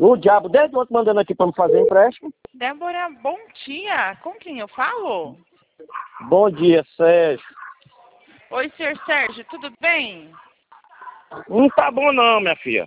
O diabo desde ontem mandando aqui para me fazer empréstimo. Débora, bom dia. Com quem eu falo? Bom dia, Sérgio. Oi, senhor Sérgio, tudo bem? Não tá bom não, minha filha.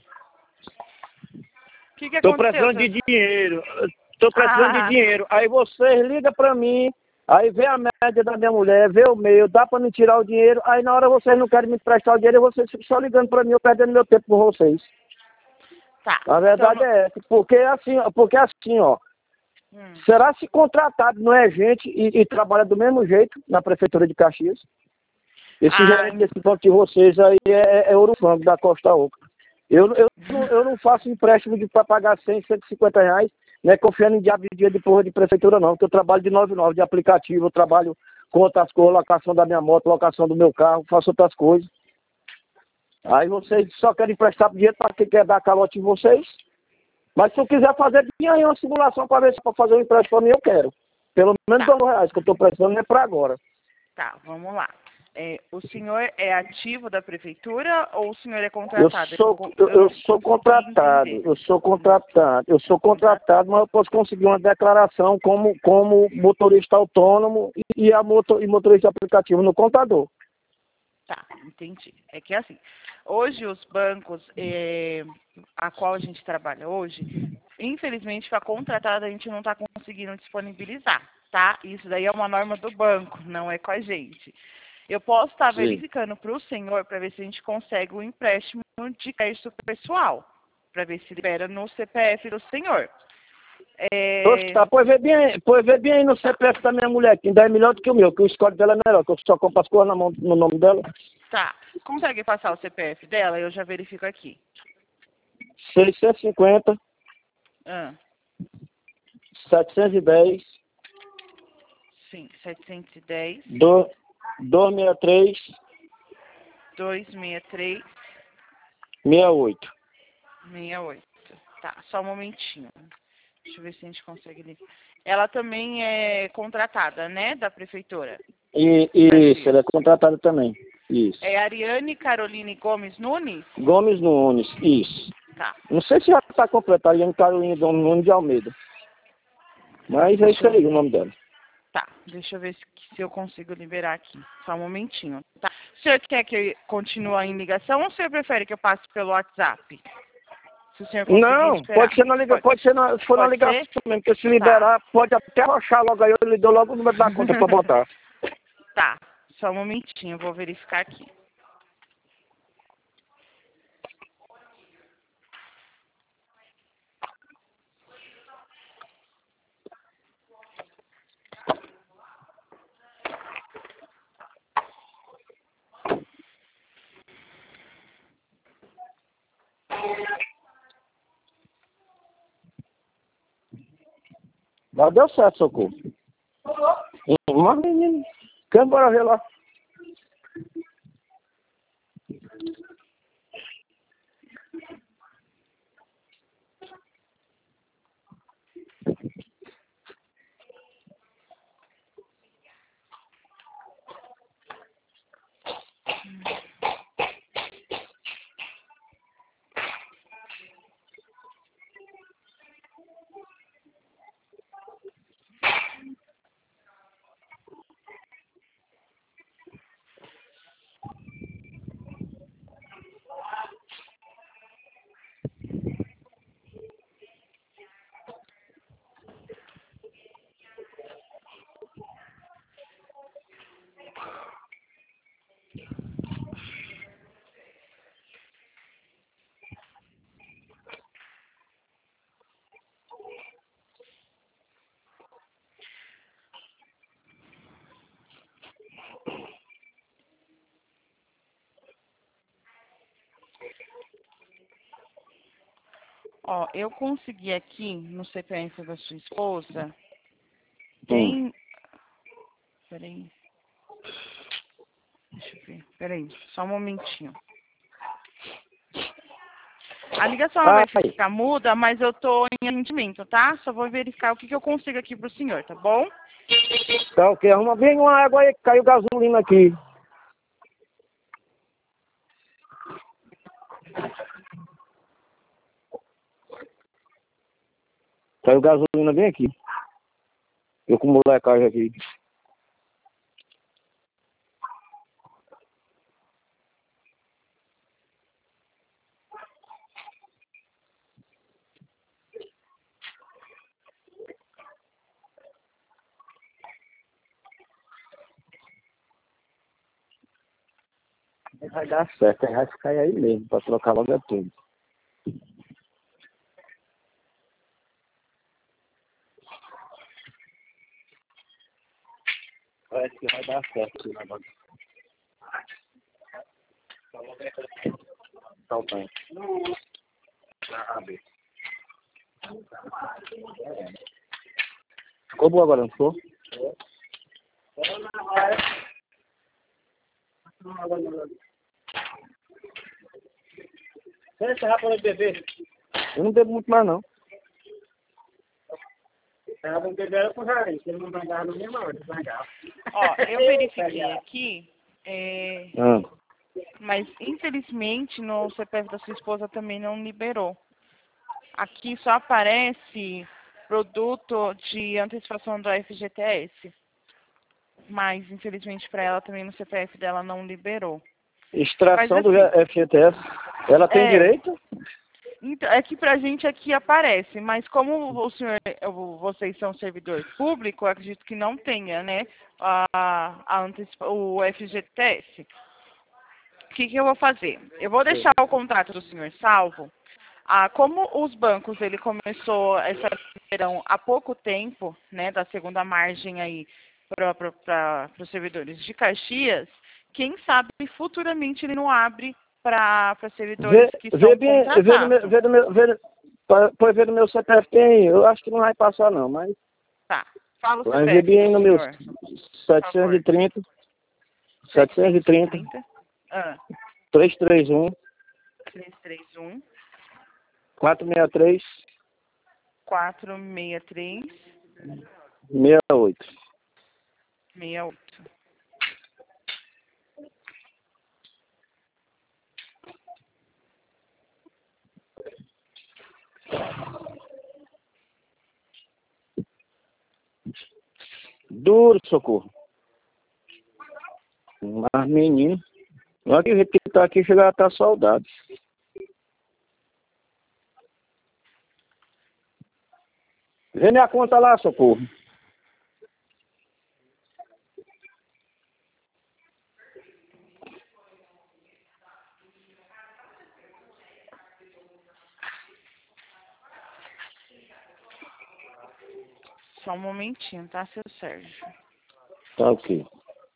O que Tô aconteceu? precisando de dinheiro. Tô precisando de dinheiro. Aí vocês ligam pra mim, aí vê a média da minha mulher, vê o meu, dá pra me tirar o dinheiro, aí na hora vocês não querem me emprestar o dinheiro, vocês ficam só ligando pra mim, eu perdendo meu tempo com vocês. Tá. A verdade Então, é essa, porque assim, ó, será se contratado não é gente e trabalha do mesmo jeito na Prefeitura de Caxias? Esse gerente desse banco de vocês aí é Ouro Frango, da Costa Oca. Eu não faço empréstimo para pagar 100, 150 reais, né, confiando em diabo de dia de porra de prefeitura não, porque eu trabalho de 99 de aplicativo, eu trabalho com outras coisas, locação da minha moto, locação do meu carro, faço outras coisas. Aí vocês só querem emprestar dinheiro para quem quer dar calote em vocês. Mas se eu quiser fazer bem aí uma simulação para ver se para fazer um empréstimo para mim, eu quero. Pelo menos R$ 2 que eu estou precisando, não é para agora. Tá, vamos lá. O senhor é ativo da prefeitura ou o senhor é contratado? Eu sou contratado, eu sou contratado, mas eu posso conseguir uma declaração como motorista autônomo e motorista aplicativo no contador. Tá, entendi. É que assim, hoje os bancos a qual a gente trabalha hoje, infelizmente para contratado a gente não está conseguindo disponibilizar, tá? Isso daí é uma norma do banco, não é com a gente. Eu posso estar verificando para o senhor para ver se a gente consegue um empréstimo de crédito pessoal, para ver se libera no CPF do senhor. Tá, pois vê bem aí no CPF da minha mulher, que ainda é melhor do que o meu, que o score dela é melhor, que eu só compro as coisas no nome dela. Tá. Consegue passar o CPF dela? Eu já verifico aqui. 650 710 Sim, 710 263 263 68. 68. Tá, só um momentinho. Deixa eu ver se a gente consegue. Ela também é contratada, né, da prefeitura? Isso, ela é contratada também. Isso. É Ariane Caroline Gomes Nunes? Gomes Nunes, isso. Tá. Não sei se já está completada, Ariane Caroline Gomes Nunes de Almeida. Mas é isso aí o nome dela. Tá, deixa eu ver se eu consigo liberar aqui. Só um momentinho. Tá. O senhor quer que eu continue em ligação ou o senhor prefere que eu passe pelo WhatsApp? Se o senhor conseguir não, esperar. pode ser na ligação, se for na ligação mesmo, porque se liberar, pode até rochar logo aí, eu lhe dou logo o número da conta para botar. Tá, só um momentinho, eu vou verificar aqui. Mas deu certo, Socorro. Mas, menino, quer bora ver lá? Ó, eu consegui aqui no CPF da sua esposa. Tem. Peraí. Deixa eu ver. Peraí, só um momentinho. A ligação vai ficar muda, mas eu tô em atendimento, tá? Só vou verificar o que eu consigo aqui pro senhor, tá bom? Tá ok, arruma bem uma água aí que caiu gasolina aqui. Caiu gasolina bem aqui. Eu com molecagem aqui. Vai dar certo, vai ficar aí mesmo, pra trocar logo é tudo. Parece que vai dar certo esse negócio. Tá o tanque. Ficou boa agora, não ficou? Você já pode beber? Eu não bebo muito mais, não. Eu beber era com raiz, ele não vai dar no mesmo hora, vai dar. Ó, eu verifiquei aqui, mas infelizmente no CPF da sua esposa também não liberou. Aqui só aparece produto de antecipação do FGTS, mas infelizmente para ela também no CPF dela não liberou. Extração Mas, assim, do FGTS, ela tem direito? Então, é que pra gente aqui aparece, mas como vocês são servidor público, eu acredito que não tenha, né, o FGTS. O que eu vou fazer? Eu vou deixar o contrato do senhor salvo. Como os bancos, ele começou essa verão há pouco tempo, né, da segunda margem aí para os servidores de Caxias, quem sabe futuramente ele não abre para servidores que são contratados. Pode ver no meu CPF tem, eu acho que não vai passar não, mas... Tá, fala o Vai CPF ver bem no meu senhor. 730, 331, 463, 68. 68. Duro, Socorro. Mas, menino, olha que o jeito que tá aqui, chega a estar saudade. Vê minha conta lá, Socorro. Só um momentinho, tá, seu Sérgio? Tá ok.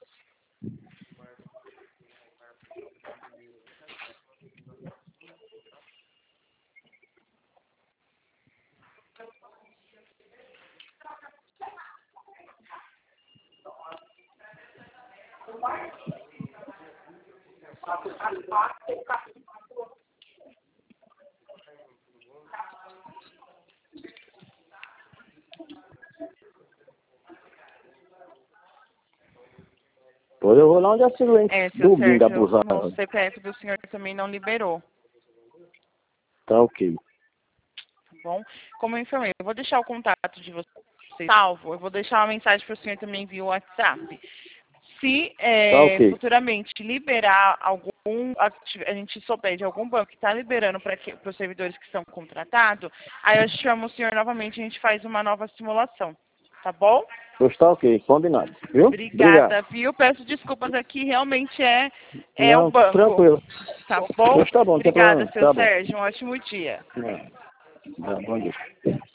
Pois eu vou lá onde é silêncio. Seu Sérgio, abusada. o CPF do senhor também não liberou. Tá ok. Tá bom? Como eu informei, eu vou deixar o contato de vocês salvo, eu vou deixar uma mensagem para o senhor também via WhatsApp. Se Tá ok. futuramente liberar a gente souber de algum banco que está liberando para os servidores que são contratados, aí eu chamo o senhor novamente e a gente faz uma nova simulação. Tá bom? Pois tá ok, combinado. Viu? Obrigada, Obrigado. viu? Peço desculpas aqui, realmente é Não, o banco. tranquilo. Tá bom? Pois tá bom, não tem Obrigada, problema. seu Tá bom. Sérgio. Um ótimo dia. Bom dia.